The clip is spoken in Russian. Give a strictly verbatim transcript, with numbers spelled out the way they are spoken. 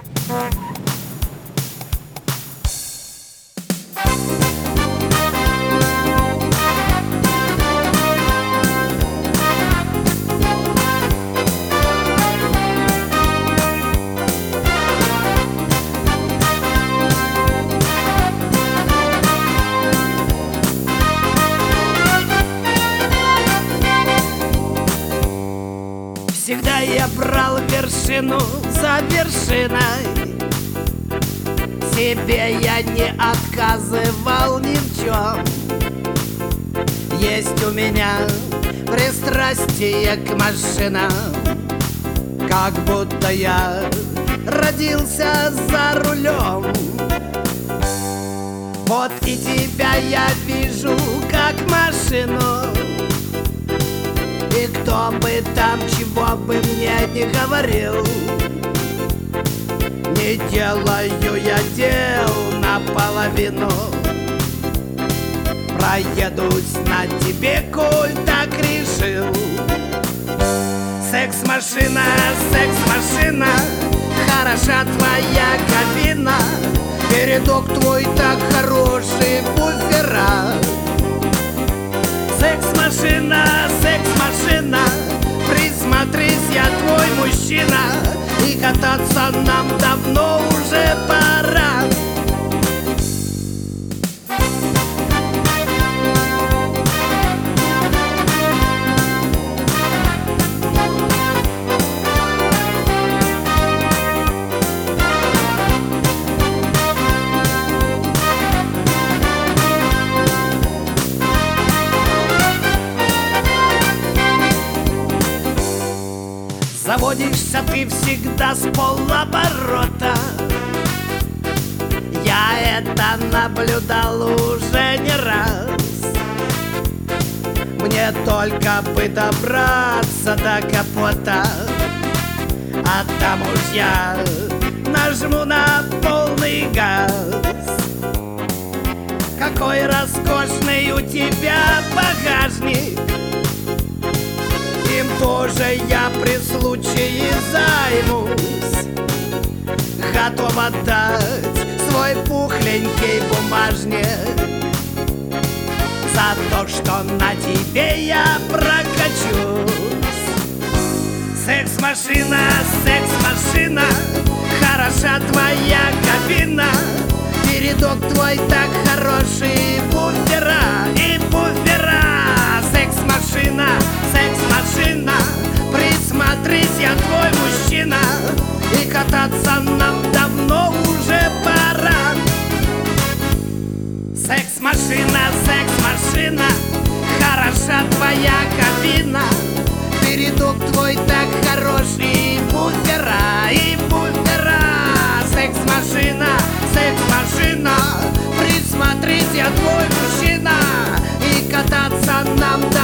Всегда я брал вершину за вершиной, себе я не отказывал ни в чем. Есть у меня пристрастие к машинам, как будто я родился за рулем. Вот и тебя я вижу как машину, и кто бы там чего бы мне не говорил, не делаю я дел наполовину. Проедусь на тебе, коль так решил. Секс-машина, секс-машина, хороша твоя кабина, передок твой так хороший, буфера. Секс-машина, секс-машина, присмотрись, я твой мужчина, и кататься нам давно уже пора. Заводишься ты всегда с полоборота, я это наблюдал уже не раз. Мне только бы добраться до капота, а там уж я нажму на полный газ. Какой роскошный у тебя багажник, им тоже я при случае займусь. Готов отдать свой пухленький бумажник за то, что на тебе я прокачусь. Секс-машина, секс-машина, хороша твоя кабина, передок твой так хороший, буфера и буфера. Секс-машина, секс-машина, присмотрись, я твой мужчина, и кататься нам давно уже пора. Секс-машина, секс-машина, хороша твоя кабина, передок твой так хороший, буфера и буфера. Секс-машина, секс-машина, присмотрись, я твой мужчина, и кататься нам давно